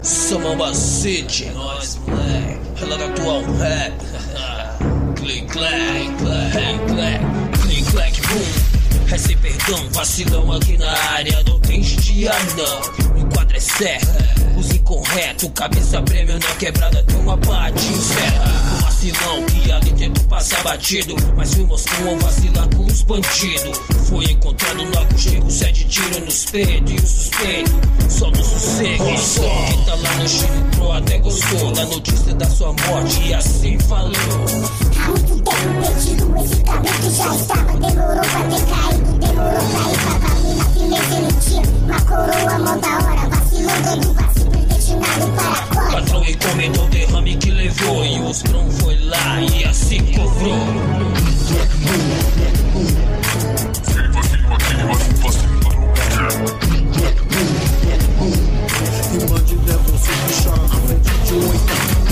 Samamba City, nós moleque, ela da atual rap. Click, clack, clack, clack, click, clack, boom. Rece perdão, vacilão aqui na área, não tem dia não. O enquadro é certo, use correto, cabeça prêmio na quebrada, tem uma parte encerra. O vacilão que ali tentou passar batido, mas filmos com vacilar com os bandidos. Foi encontrado no aconchego, 7 tiros nos peitos e o suspeito só no sossego. Quem tá lá no Chile Pro até gostou da notícia da sua morte e assim falou. Há muito tempo perdido, esse cabelo já estava. Demorou pra ter caído, demorou pra ir pra família. Firmeza ele tinha uma coroa mó da hora. Vacilou dando vacilo, destinado para a cor. Patrão encomendou o derrame que levou e os grão foi lá e assim cobrou. E o bandido é você que chora na frente de um oitão.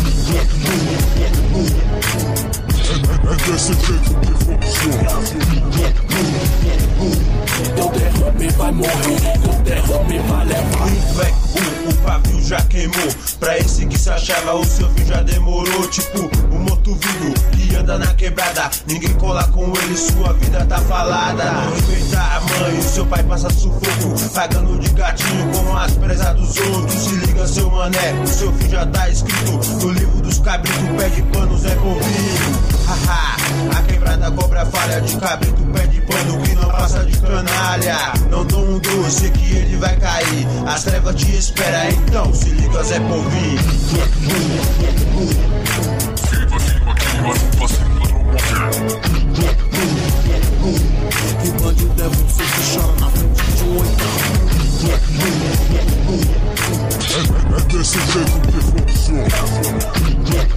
É desse jeito que funciona. Teu derrame vai morrer, teu derrame vai levar. O pavio já queimou. Pra esse que se achava, o seu fim já demorou. Tipo, o motovilho que anda na quebrada, ninguém cola com ele, sua vida tá falada. Não respeita a mãe, o seu pai passa sufoco, pagando de gatinho com as presas dos outros. Se liga seu mané, o seu fim já tá escrito no livro dos cabritos, pé de pano, Zé Povinho. Haha, a quebrada cobra falha de cabrito, pé de pano que não passa de canalha. Não dou um doce que ele vai cair, as trevas te esperam, então se liga Zé Povinho. E bandido é você que chora na frente de um oitão. É desse jeito que funciona.